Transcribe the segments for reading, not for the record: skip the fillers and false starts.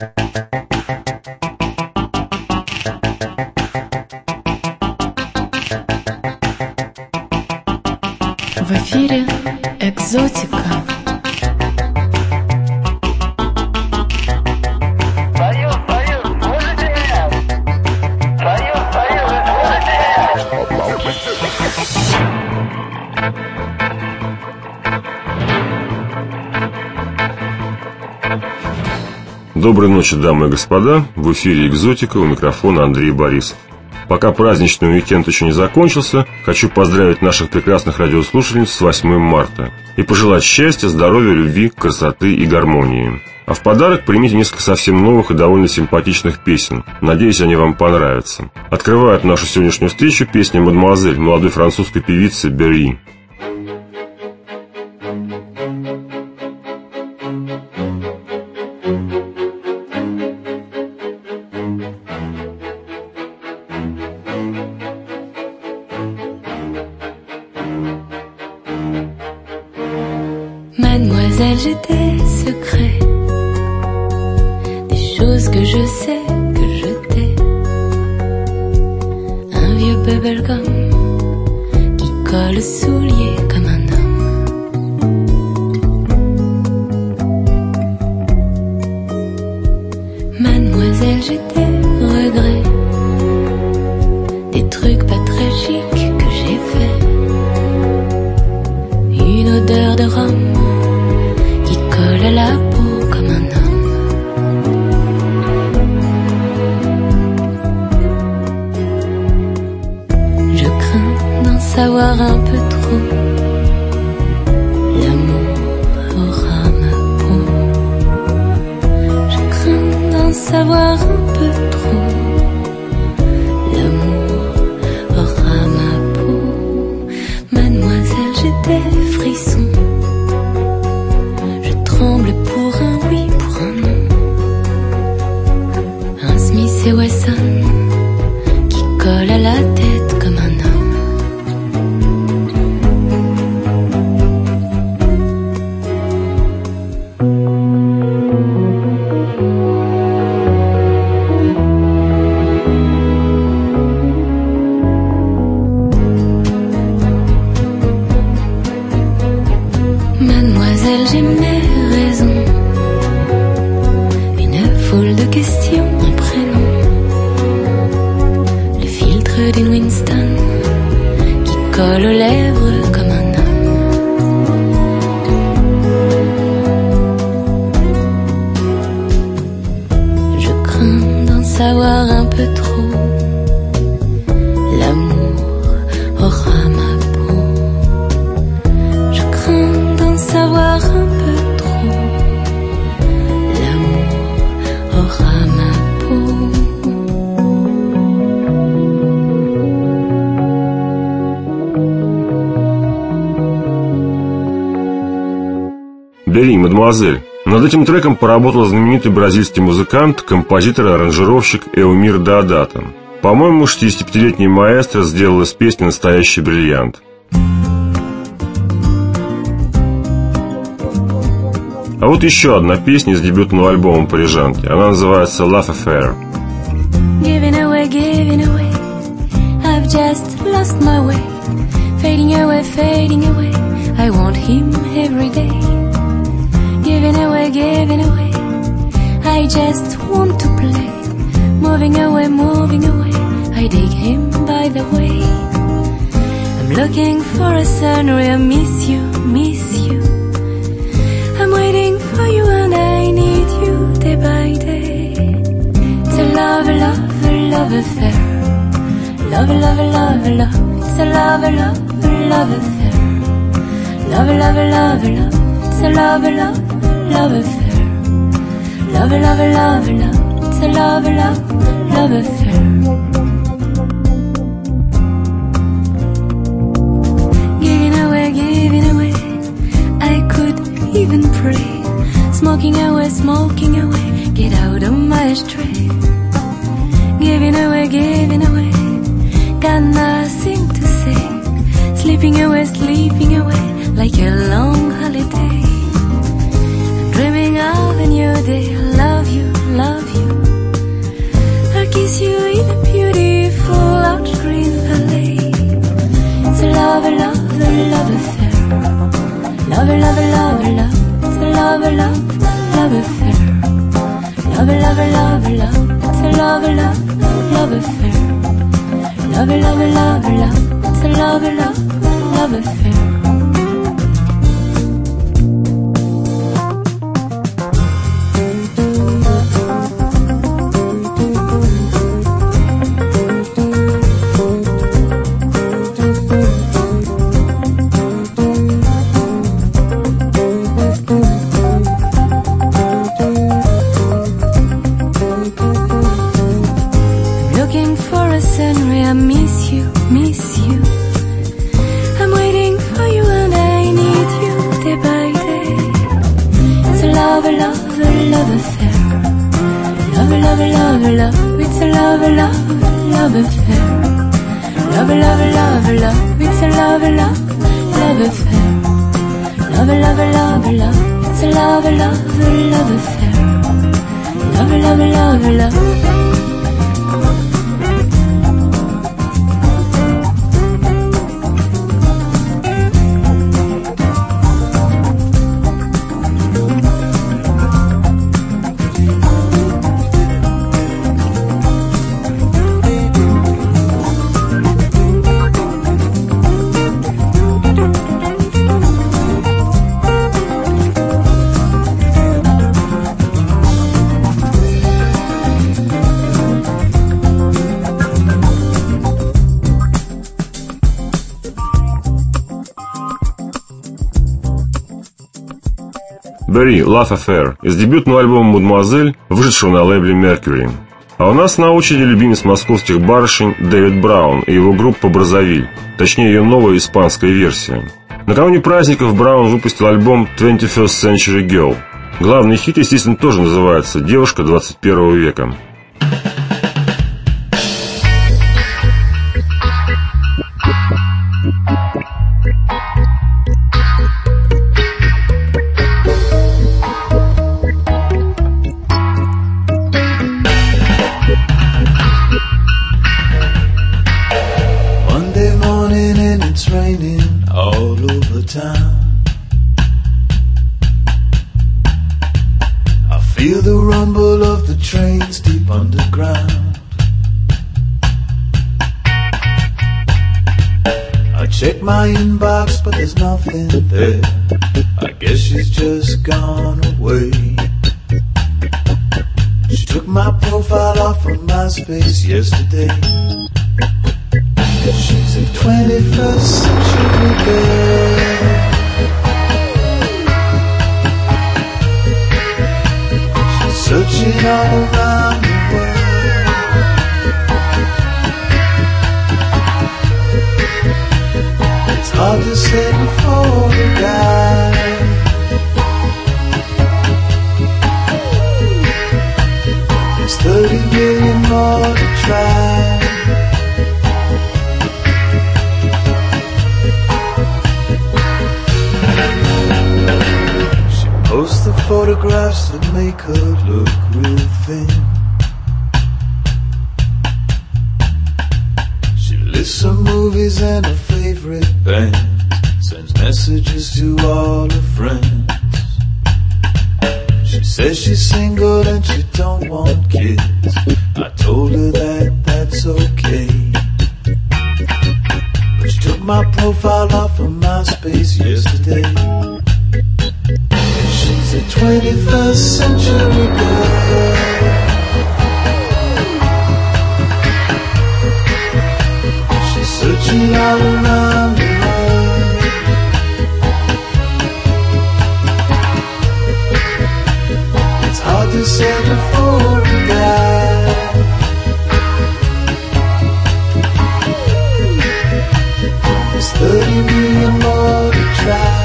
В эфире «Экзотика». Доброй ночи, дамы и господа. В эфире «Экзотика», у микрофона Андрей Борисов. Пока праздничный уикенд еще не закончился, хочу поздравить наших прекрасных радиослушательниц с 8 марта и пожелать счастья, здоровья, любви, красоты и гармонии. А в подарок примите несколько совсем новых и довольно симпатичных песен. Надеюсь, они вам понравятся. Открывает нашу сегодняшнюю встречу песня «Мадемуазель» молодой французской певицы Берри. Mademoiselle, j'ai des secrets, des choses que je sais que je t'ai. Un vieux bubblegum qui colle aux souliers comme un homme. Mademoiselle, j'ai des regrets, des trucs pas très chics que j'ai fait. Une odeur de rhum colle à la peau comme un homme. Je crains d'en savoir un peu trop. L'amour aura ma peau. Je crains d'en savoir un peu trop. L'amour aura ma peau. Mademoiselle, j'ai des frissons. Pour un oui, pour un non. Un Smith et Wesson qui colle à la tête comme un homme. Mademoiselle, j'ai mes raisons. Une foule de questions, un prénom. Le filtre d'une Winston qui colle aux lèvres comme un homme. Je crains d'en savoir un peu trop. L'amour aura ma peau. Je crains d'en savoir un peu trop. L'amour aura ma peau. Берри, «Мадемуазель». Над этим треком поработал знаменитый бразильский музыкант, композитор и аранжировщик Эумир Деодато. По-моему, 65-летний маэстро сделал из песни настоящий бриллиант. А вот еще одна песня из дебютного альбома парижанки. Она называется «Love Affair». Giving away, I've just lost my way. Fading away, I want him every day. Giving away, I just want to play. Moving away, I dig him by the way. I'm looking for a sunray, I miss you. I'm waiting for you and I need you day by day. It's a love affair. Love. It's a love affair. Love. It's a love affair. Love. It's a love affair. Giving away, I could even pray. Smoking away, get out of my ashtray. Giving away, got nothing to say. Sleeping away, like a long holiday. I'm dreaming of a new day. Love you. love affair. Love, love, love, love. It's a love, love, love affair. Love, love, love, love. It's a love, love, love affair. Berry, Love Affair из дебютного альбома «Мадемуазель», вышедшего на лейбле Mercury. А у нас на очереди любимец московских барышень Дэвид Браун и его группа «Бразовиль», точнее ее новая испанская версия. Накануне праздников Браун выпустил альбом 21st Century Girl. Главный хит, естественно, тоже называется «Девушка 21 века». Feel the rumble of the trains deep underground. I check my inbox, but there's nothing there. I guess she's just gone away. She took my profile off from MySpace yesterday. She's a 21st century girl. Searching all around the world. It's hard to say before the guy. There's 30 million more to try. Post the photographs that make her look real thin. She lists some movies and her favorite bands, sends messages to all her friends. She says she's single and she don't want kids. I told her that that's okay, but she took my profile off of MySpace yesterday. She's a 21st century girl. She's searching all around the world. It's hard to say before a guy. There's 30 million more to try.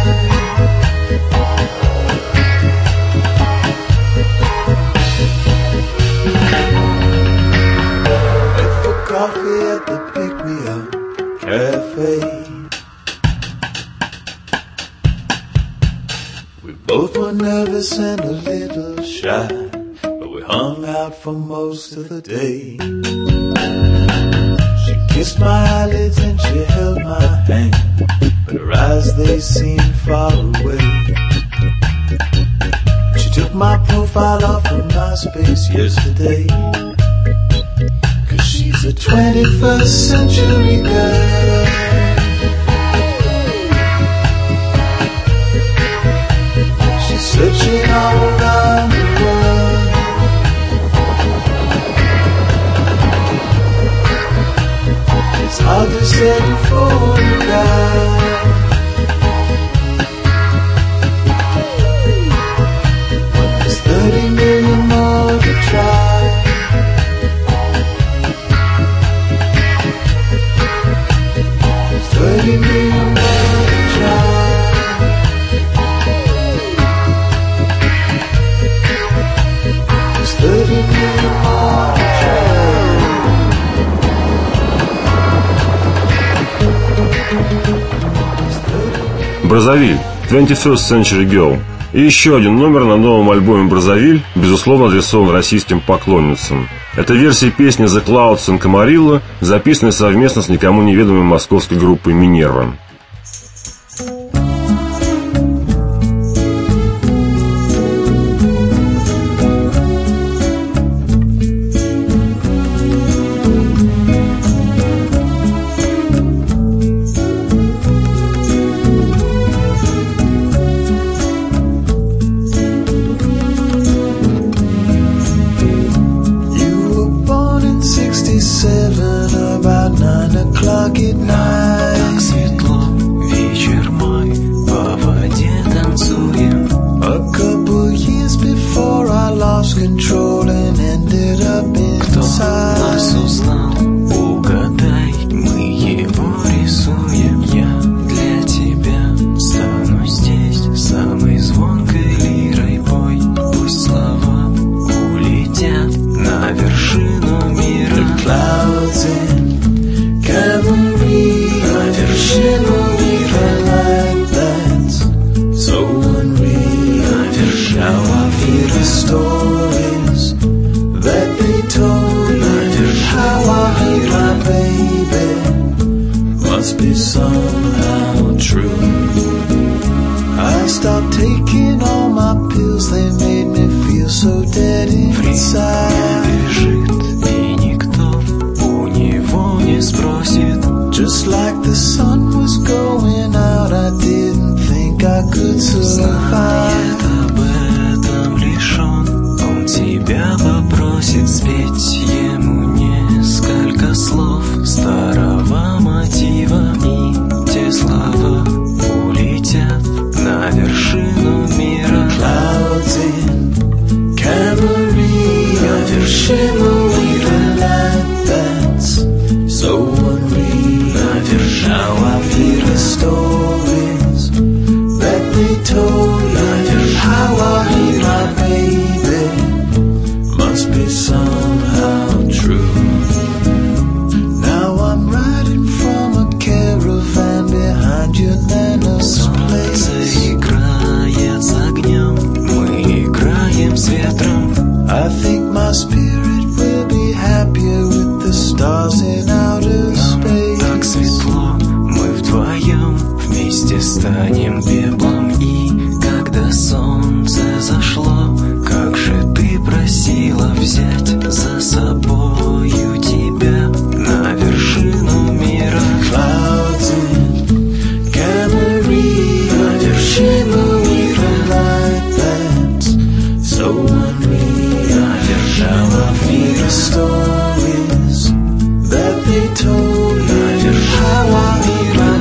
Coffee at the pick-me-up cafe. We both were nervous and a little shy, but we hung out for most of the day. She kissed my eyelids and she held my hand, but her eyes, they seemed far away. my profile off of MySpace yesterday. 'Cause she's a 21st century girl. She's searching all around the world. It's hard to set a photograph. There's 30 million more to try. There's 30 million more to try. There's 30 million more to try. Бразовиль, 21st Century Girl. И еще один номер на новом альбоме «Бразовиль», безусловно, адресован российским поклонницам. Это версия песни «The Clouds and Camarilla», записанная совместно с никому неведомой московской группой «Минерва». About 9 o'clock at night. Так светло, вечер мой, по воде танцуем. A couple years before I lost control and ended up inside. Кто нас узнал, угадай, мы его рисуем. Я для тебя стану здесь самой звонкой лирой. Пой, пусть слова улетят на вершину мира. The clouds in Camarilla, на вершину мира, like that's so unreal. На вершину Now I hear the stories that they told me. How I hate my baby must be somehow true. I stopped taking all my pills, they made me feel so dead inside. бежит, и никто у него не спросит. Just like the sun was going out, I didn't think I could survive. Знает об этом лишь он тебя попросит спеть ему несколько слов старого мотива, и те слова улетят на вершину мира. Clouds in Camarilla, на вершину мира, like that's so unreal. Now I hear the stories that they told me. How I hate my baby must be somehow true. Now I'm riding from a caravan behind your nana's place. Солнце играет с огнем, мы играем с ветром. I think my spirit will be happier with the stars in outer space. Так светло, мы вдвоем вместе станем пеплом. И когда солнце зашло, как же ты просила взять за собою тебя на вершину мира. Clouds in Camarilla, на вершину мира, like that so unreal. Now I feel the stories that they told me. How I hate my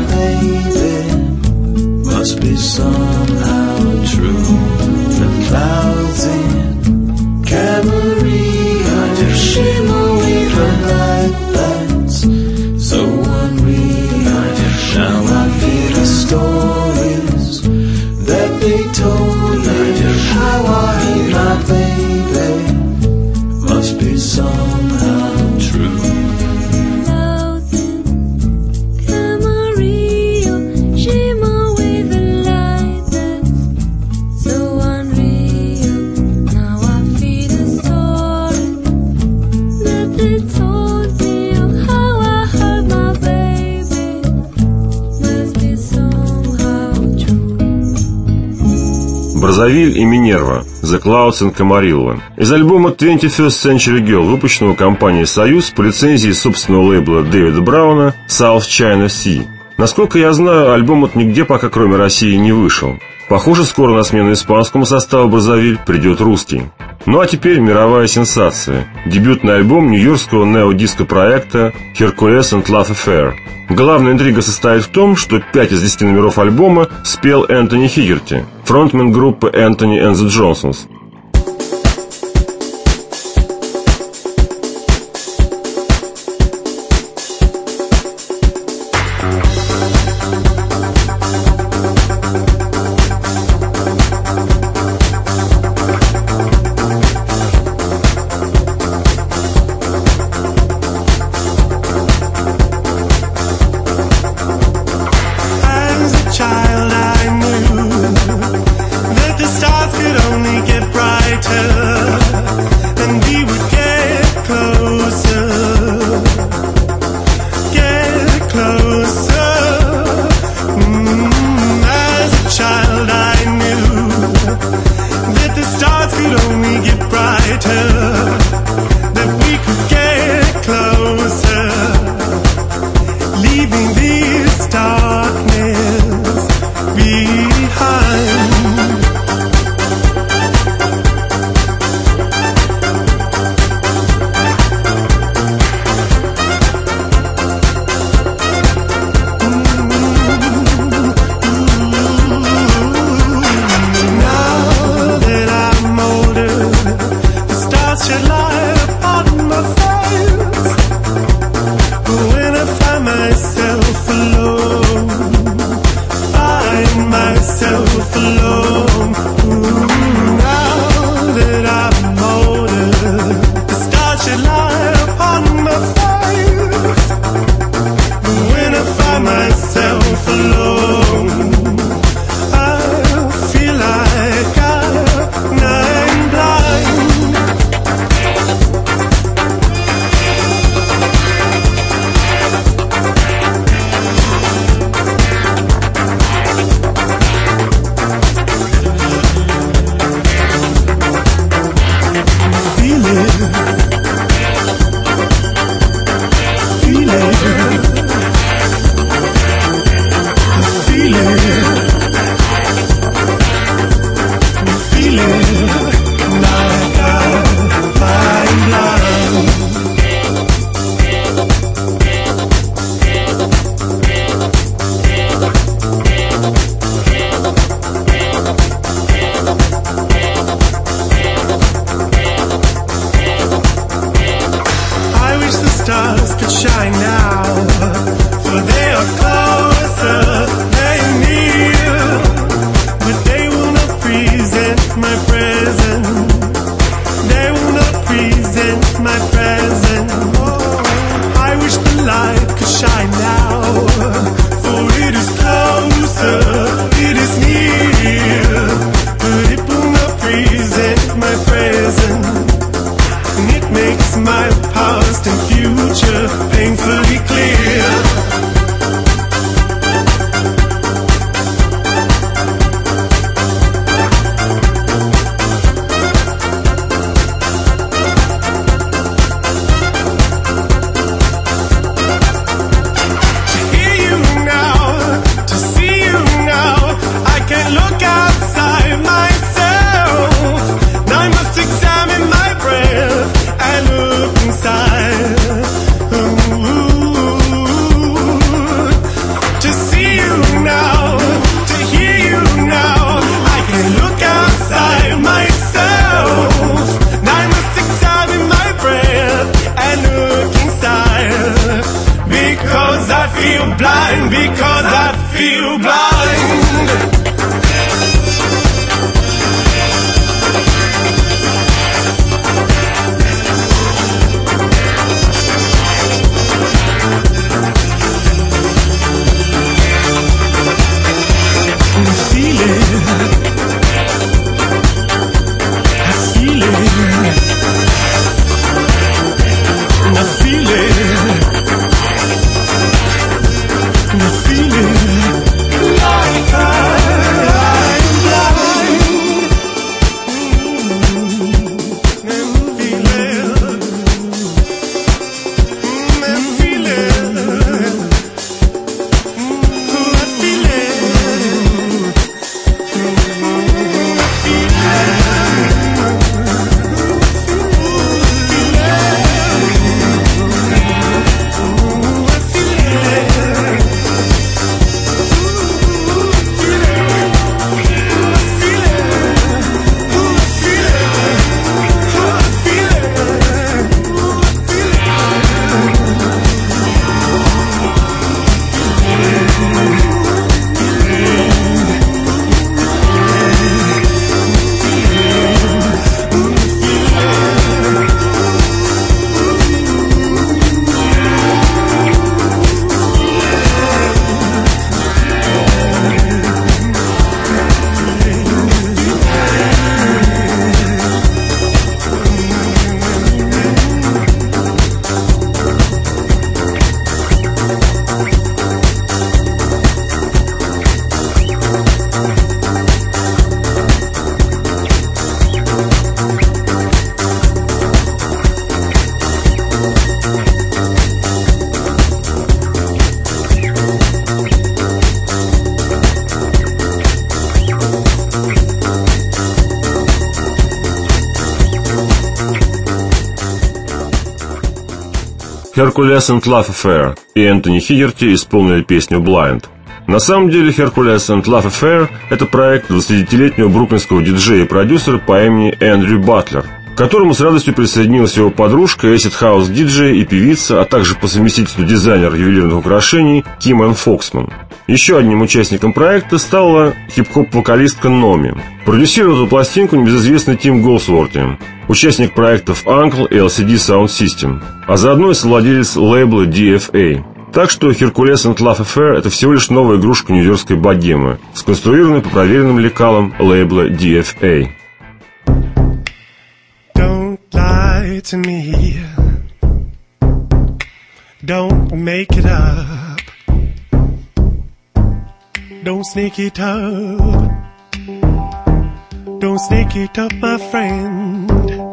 baby must be somehow true. The clouds in Camarilla, на вершину мира, like that's so unreal. Now I feel the stories that they told me. How I hate my baby must be somehow true. Clouds in Camarilla, shimmer with a light that's so unreal. Now I feel the story that they told me of how I hurt my baby must be somehow true. Браззавиль и Минерва, The Clouds and Camarillo. Из альбома 21st Century Girl, выпущенного компанией «Союз» по лицензии собственного лейбла Дэвида Брауна South China Sea. Насколько я знаю, альбом от нигде пока кроме России не вышел. Похоже, скоро на смену испанскому составу «Браззавиль» придет русский. Ну а теперь мировая сенсация. Дебютный альбом нью-йоркского нео-диско-проекта Hercules and Love Affair. Главная интрига состоит в том, что 5 из 10 номеров альбома спел Энтони Хигерти, фронтмен группы Anthony and the Johnsons. Child, I knew that the stars could only get brighter, and we would get closer, get closer. As a child, I knew that the stars could only get brighter, that we could get closer, leaving this darkness behind. Now that I'm older, the stars shed light upon my face. But when I find myself alone, myself alone. Now that I'm older, the stars shed light upon my face. But when I find myself alone, I feel like I'm blind. Stars could shine now, for they are closer, they are near, but they will not present my present. They will not present my present. Oh, I wish the light could shine now, for it is closer, it is near, but it will not present my present. And it makes my past and future painfully clear. To hear you now, to see you now, I can't look outside myself. Now I must examine my breath and look inside. To see you now, to hear you now, I can look outside myself. Now I must examine my breath and look inside. Because I feel blind, because I feel blind. Hercules and Love Affair и Энтони Хигерти исполнили песню Blind. На самом деле Hercules and Love Affair – это проект 20-летнего бруклинского диджея и продюсера по имени Эндрю Батлер, к которому с радостью присоединилась его подружка, эйсид-хаус-диджей и певица, а также по совместительству дизайнер ювелирных украшений Ким Энн Фоксман. Еще одним участником проекта стала хип-хоп-вокалистка Номи. Продюсировал эту пластинку небезызвестный Тим Голсворти, участник проектов Uncle и LCD Sound System, а заодно и совладелец лейбла DFA. Так что Hercules and Love Affair – это всего лишь новая игрушка нью-йоркской богемы, сконструированная по проверенным лекалам лейбла DFA. Lie to me. Don't make it up. Don't sneak it up. Don't sneak it up, my friend.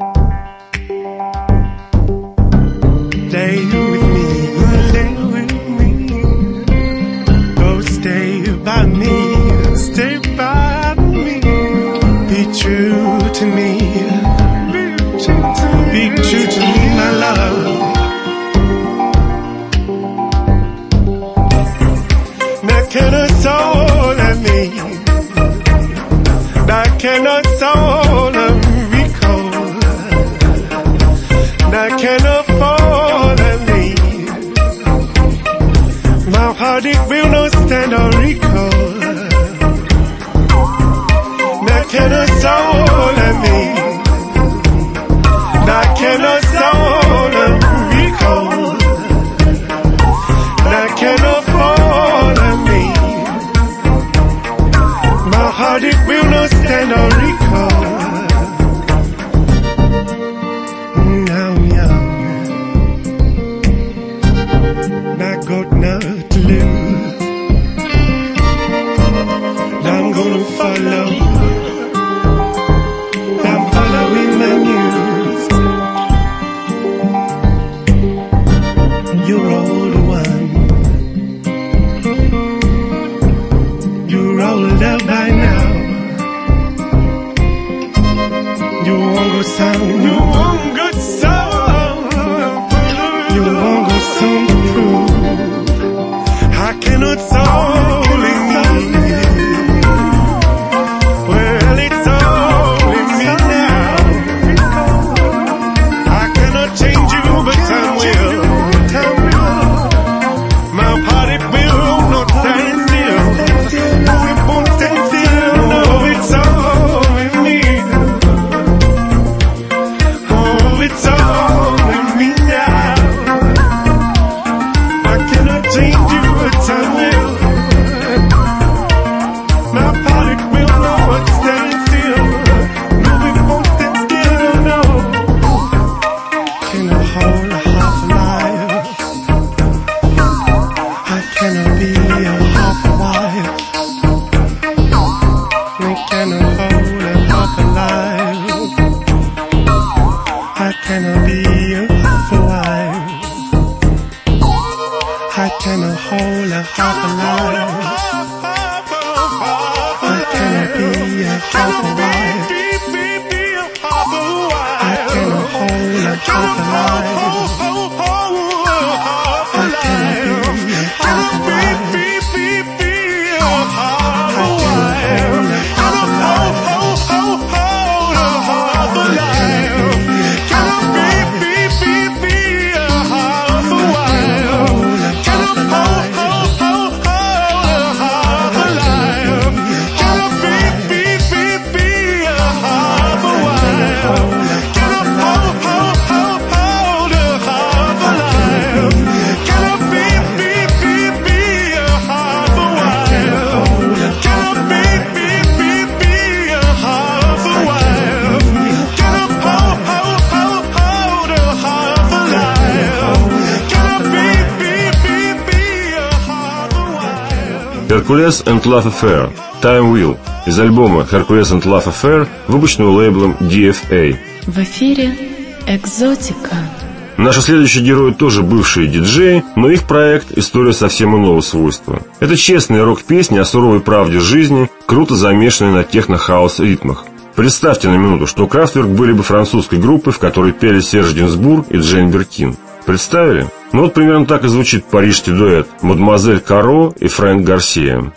Stay with me. Stay with me. Oh, stay by me. Stay by me. Be true to me. Be true to me, my love. Now can a soul at me? Now can a soul recall? Now can a fall at me? My heart it will not stand or recall. Now can a soul at me? Now can a soul recall? Now can a fall at me? My heart it will not stand or recall. Now young, not got nothing to lose. I'm gonna follow. I'm following my muse. You're all the one. You're older by now. You won't go sound. You won't go sound. You won't go sound to prove. I cannot soul in me. Well, it's all in me now. I cannot change you, but time will. My heart it will not stand still. No, it won't stand still. No, it's all in me. Oh, it's all in me now. I cannot change you, but time will. My heart it will not stand still. No, it won't stand still. No. Can I hold a half life? I cannot be a half wife. We cannot hold a half alive. I cannot be a half wife. I cannot hold a half alive. I cannot be a half wife. I cannot hold a half alive. I cannot be a half alive. Hercules and Love Affair Time Will из альбома Hercules and Love Affair, выпущенного лейблом DFA. В эфире «Экзотика». Наши следующие герои тоже бывшие диджеи, но их проект – история совсем иного свойства. Это честные рок-песни о суровой правде жизни, круто замешанные на техно-хаус ритмах. Представьте на минуту, что Kraftwerk были бы французской группой, в которой пели Серж Гинсбург и Джейн Биркин. Представили? Ну вот примерно так и звучит парижский дуэт «Мадемуазель Каро» и Фрэнк Гарсия.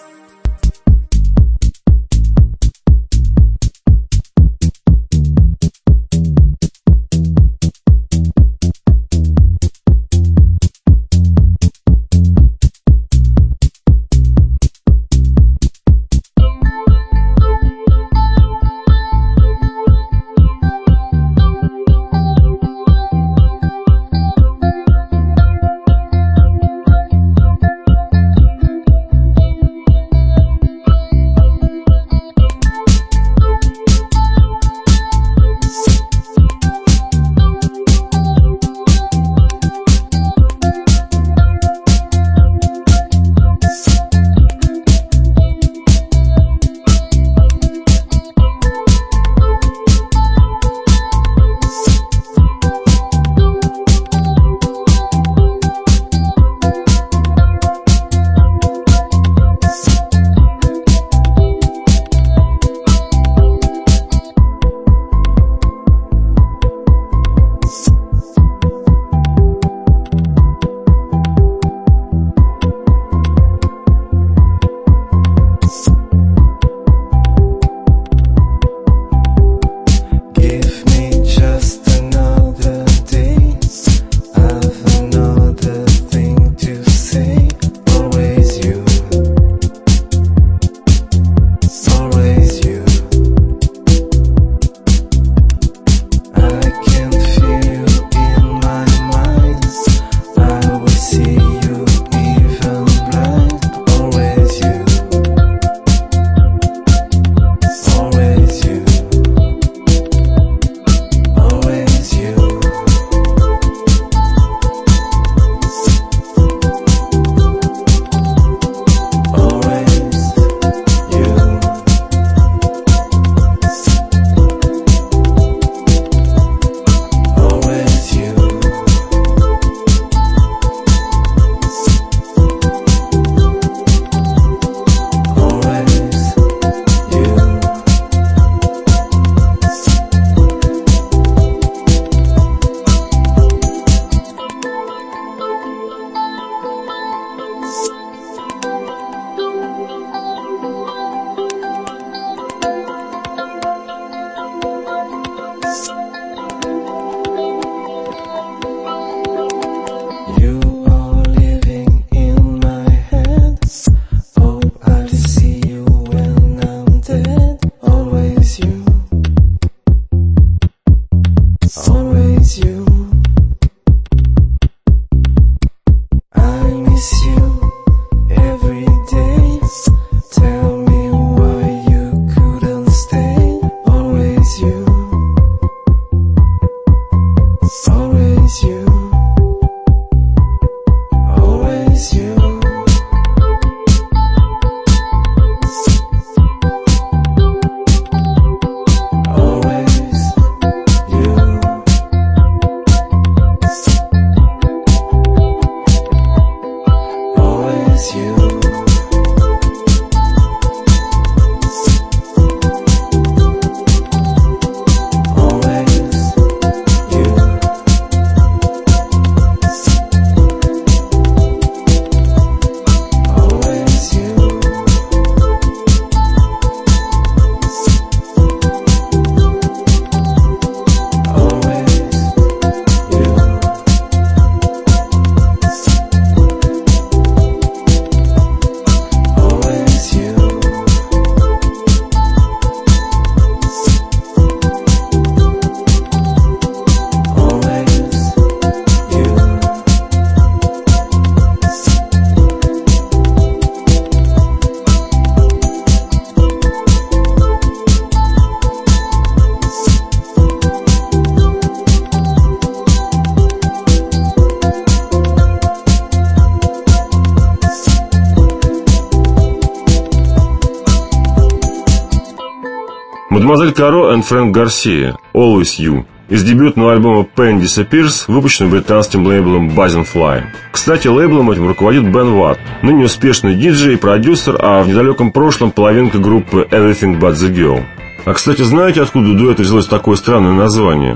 Мадемуазель Каро и Фрэнк Гарсия «Always You» из дебютного альбома Pain Disappears, выпущенного британским лейблом Buzzin' Fly. Кстати, лейблом этим руководит Бен Ватт, ныне успешный диджей и продюсер, а в недалеком прошлом половинка группы Everything But The Girl. А, кстати, знаете, откуда у дуэта взялось такое странное название?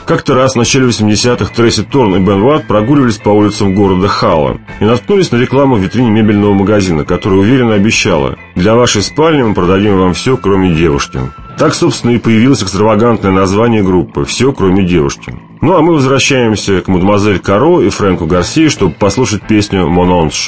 Как-то раз в начале 80-х Трейси Торн и Бен Ватт прогуливались по улицам города Халла и наткнулись на рекламу в витрине мебельного магазина, которая уверенно обещала: «Для вашей спальни мы продадим вам все, кроме девушки». Так, собственно, и появилось экстравагантное название группы «Все, кроме девушки». Ну а мы возвращаемся к мадемуазель Каро и Фрэнку Гарсии, чтобы послушать песню «Mon Ange».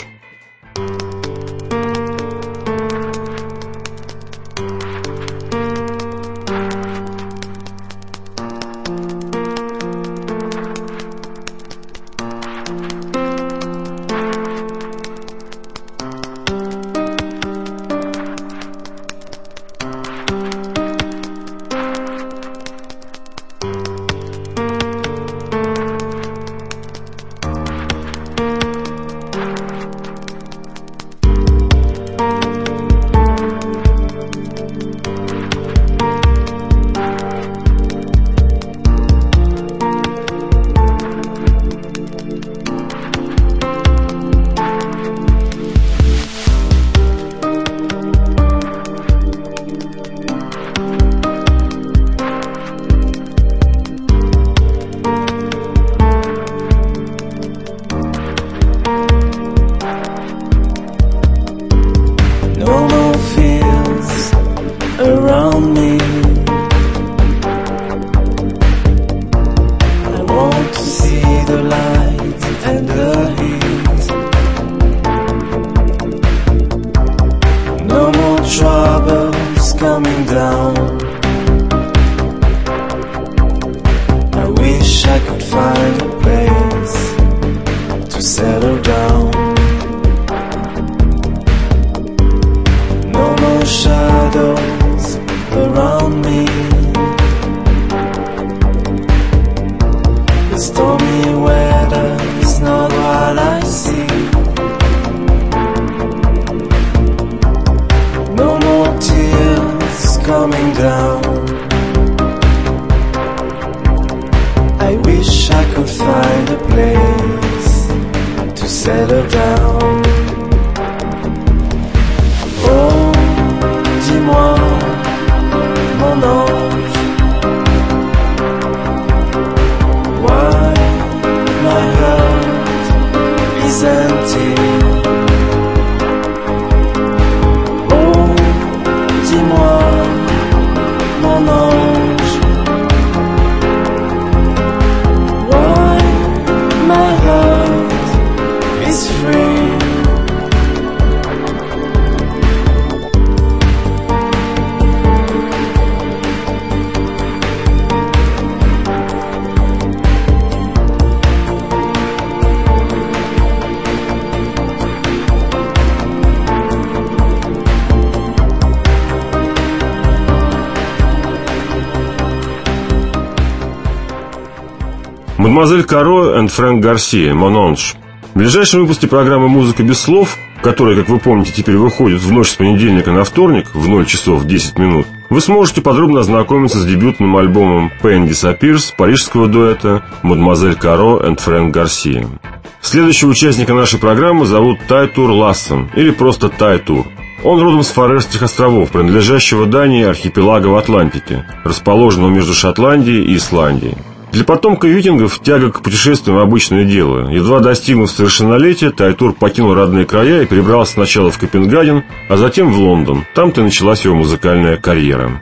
Мадемуазель Каро и Фрэнк Гарсия, «Mon Ange». В ближайшем выпуске программы «Музыка без слов», которая, как вы помните, теперь выходит в ночь с понедельника на вторник в 0 часов 10 минут, вы сможете подробно ознакомиться с дебютным альбомом Пенди Сапирс парижского дуэта «Мадемуазель Каро и Фрэнк Гарсия». Следующего участника нашей программы зовут Тайтур Лассен, или просто Тайтур. Он родом с Фарерских островов, принадлежащего Дании архипелага в Атлантике, расположенного между Шотландией и Исландией. Для потомка викингов тяга к путешествиям – обычное дело. Едва достигнув совершеннолетия, Тайтур покинул родные края и перебрался сначала в Копенгаген, а затем в Лондон. Там-то и началась его музыкальная карьера.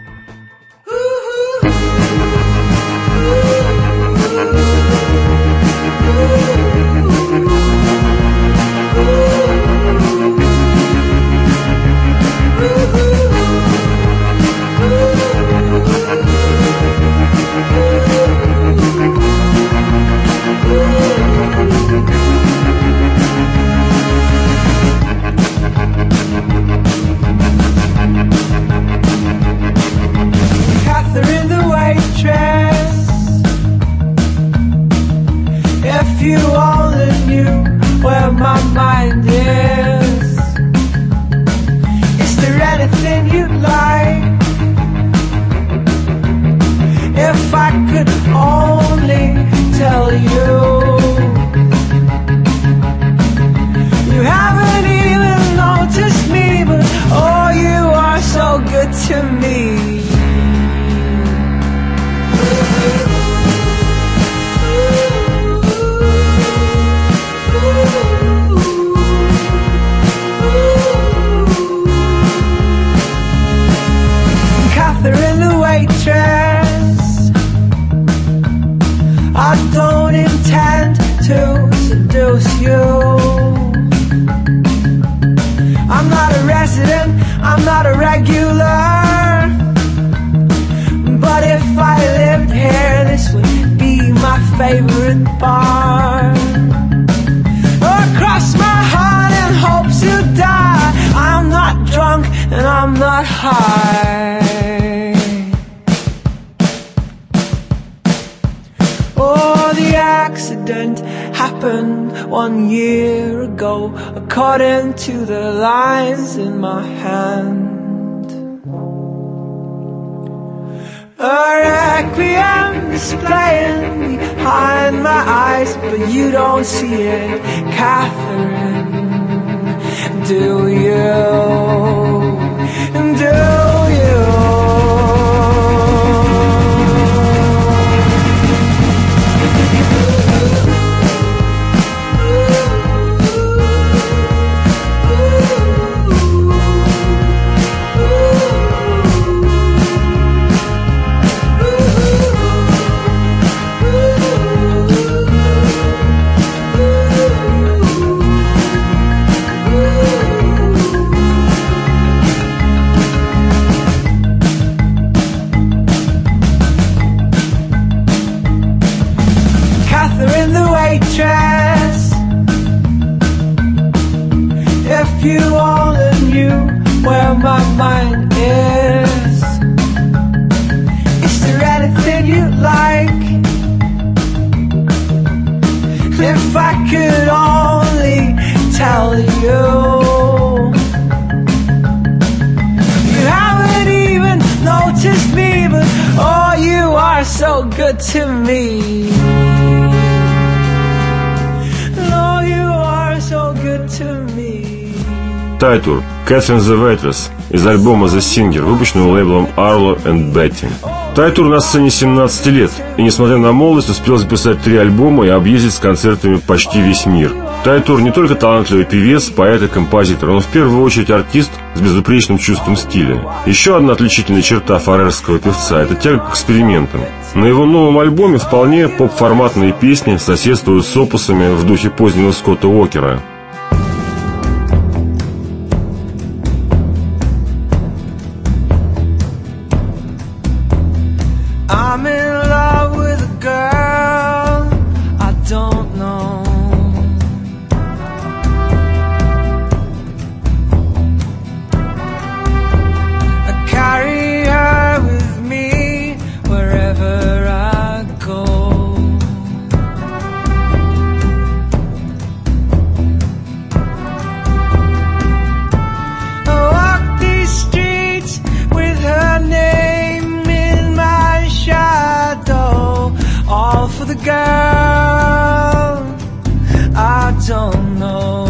You only knew where my mind is. Is there anything you'd like? If I could only tell you. You haven't even noticed me, but oh, you are so good to me. to seduce you. I'm not a resident, I'm not a regular, but if I lived here, this would be my favorite bar. Oh, cross my heart and hope to die. I'm not drunk and I'm not high. Oh, the accident happened 1 year ago, according to the lines in my hand. A requiem is playing behind my eyes, but you don't see it, Catherine, do you? Do you? If you only knew where my mind is, is there anything you'd like? If I could only tell you, you haven't even noticed me, but oh, you are so good to me. Тайтур, Catherine the Waitress из альбома The Singer, выпущенного лейблом Arlo and Betty. Тайтур на сцене 17 лет, и несмотря на молодость, успел записать 3 альбома и объездить с концертами почти весь мир. Тайтур не только талантливый певец, поэт и композитор, он в первую очередь артист с безупречным чувством стиля. Еще одна отличительная черта фарерского певца – это тяга к экспериментам. На его новом альбоме вполне поп-форматные песни соседствуют с опусами в духе позднего Скотта Уокера. I'm in love with a girl I don't know. I carry her with me wherever I go. I walk these streets with her name in my shadow, all for the girl I don't know.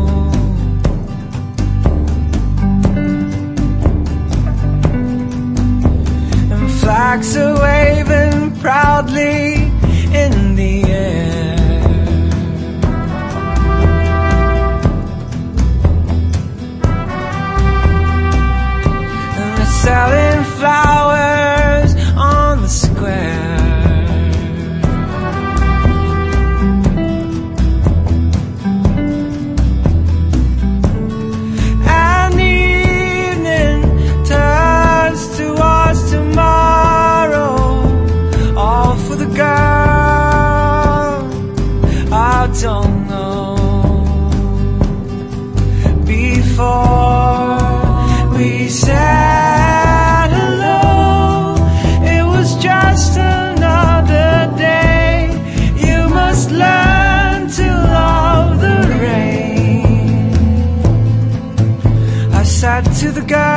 And flags are waving proudly in the air. And they're selling flowers on the square. And the evening turns towards tomorrow, all for the girl I don't know. Before we said hello, it was just another day. You must learn to love the rain, I said to the girl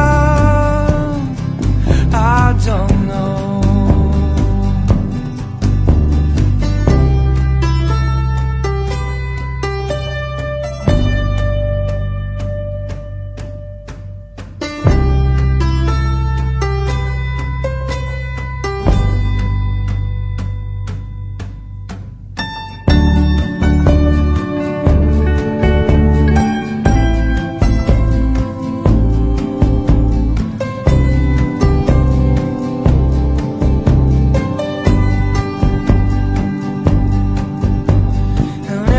I don't know.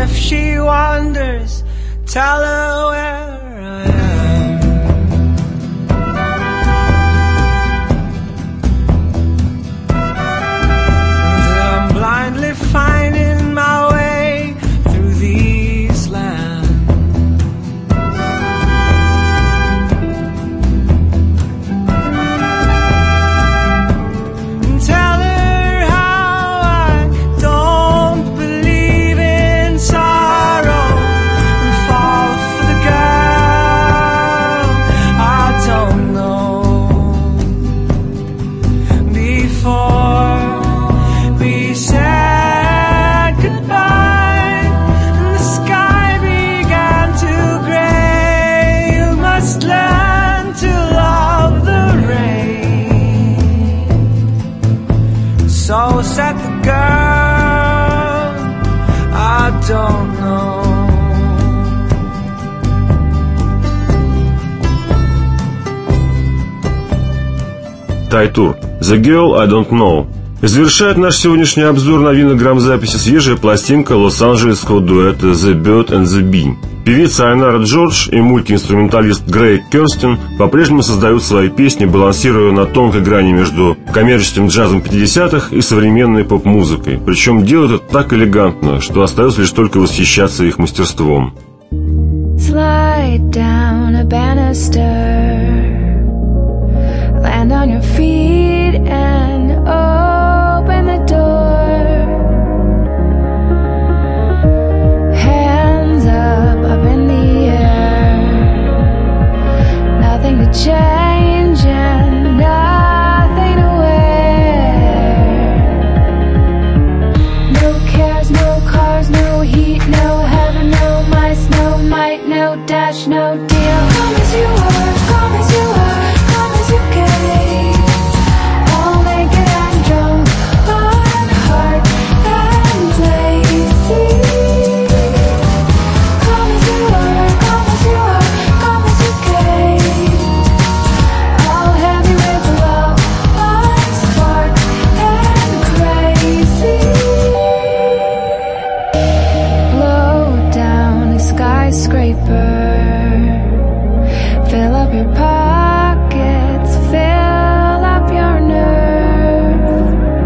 if she wonders, tell her where I am. And I'm blindly finding my way through these lands. And tell her how I don't believe in sorrow and fall for the girl I don't know. Before we said goodbye and the sky began to gray, you must learn to love the rain. So said the girl I don't know. Тайтур. The Girl I Don't Know. Завершает наш сегодняшний обзор новинок грамзаписи свежая пластинка лос-анджелесского дуэта The Bird and the Bee. Певица Айнара Джордж и мультиинструменталист Грейг Керстин по-прежнему создают свои песни, балансируя на тонкой грани между коммерческим джазом 50-х и современной поп-музыкой. Причем делают это так элегантно, что остается лишь только восхищаться их мастерством. Slide down a banister, land on your feet and open the door. Hands up in the air, nothing to change and nothing to wear. No cares, no cars, no heat, no heaven, no mice, no might, no dash, no deal. Come as you are, come as you are, come as you came. All naked and drunk, unhurt and lazy. Come as you are, come as you are, come as you came. All heavy with love, unsparked and crazy. Blow down a skyscraper, fill up your pockets, fill up your nerve.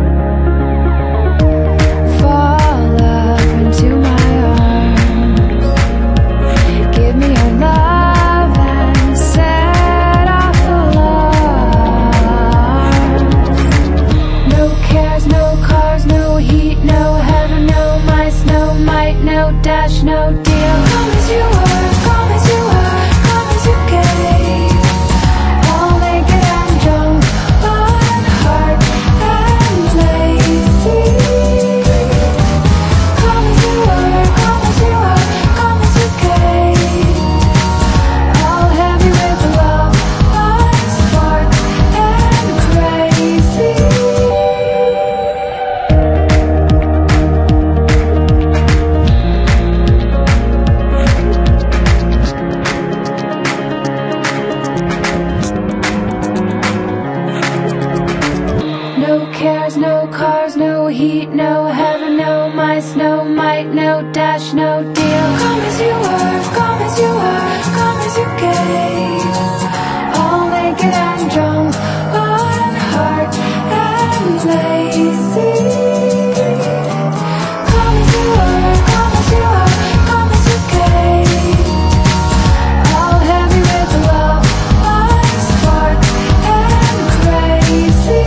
Fall up into my arms, give me your love and set off alarms. No cares, no cars, no heat, no heaven, no mice, no might, no dash, no deal. Come as you are, come as you are, come as you came. All naked and drunk, unhurt and lazy. Come as you are, come as you are, come as you came. All heavy with love, unsparked and crazy. No cares, no cars, no heat, no heaven, no mice, no might, no dash, no deal. Come as you are, come as you are, come as you came. All naked and drunk, unhurt and lazy. Come as you are, come as you are, come as you came. All heavy with love, unsparked and crazy.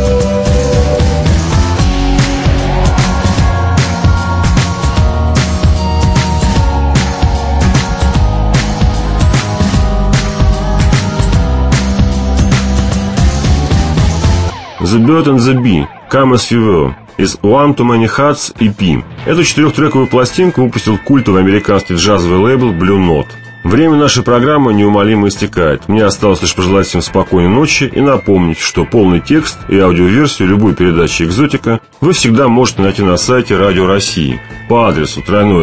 The Bird and the Bee. Come as you were. Из One Too Many Hearts EP. Эту четырехтрековую пластинку выпустил культовый американский джазовый лейбл Blue Note. Время нашей программы неумолимо истекает. Мне осталось лишь пожелать всем спокойной ночи и напомнить, что полный текст и аудиоверсию любой передачи «Экзотика» вы всегда можете найти на сайте Радио России по адресу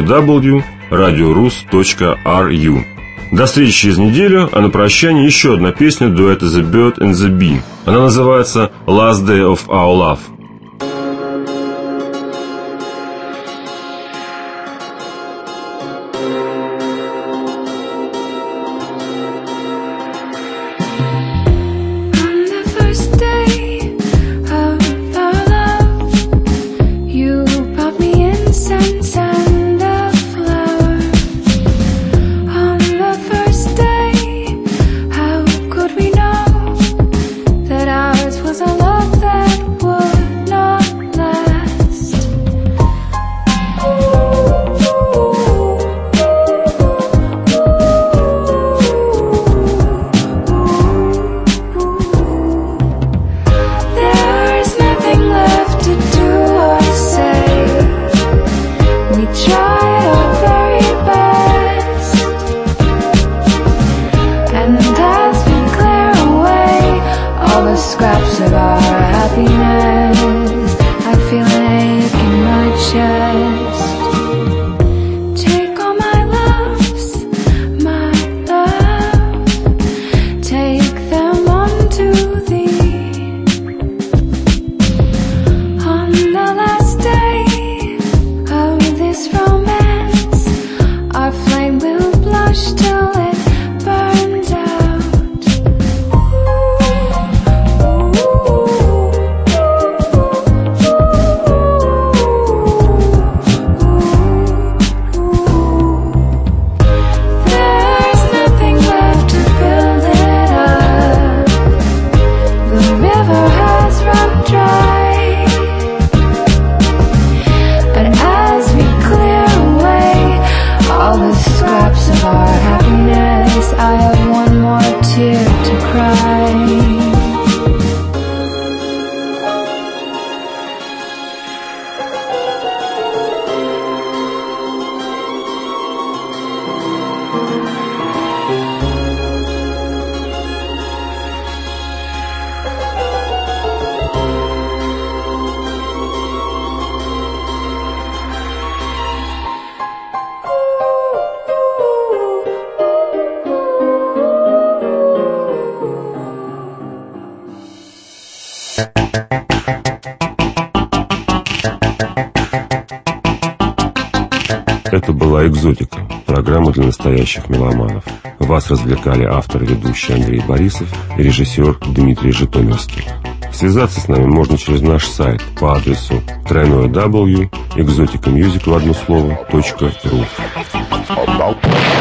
www.radiorus.ru. До встречи через неделю, а на прощание еще одна песня дуэта The Bird and the Bee. Она называется Last Day of Our Love. Это была «Экзотика», программа для настоящих меломанов. Вас развлекали автор и ведущий Андрей Борисов и режиссер Дмитрий Житомирский. Связаться с нами можно через наш сайт по адресу www.exoticamusic в одно слово .ру.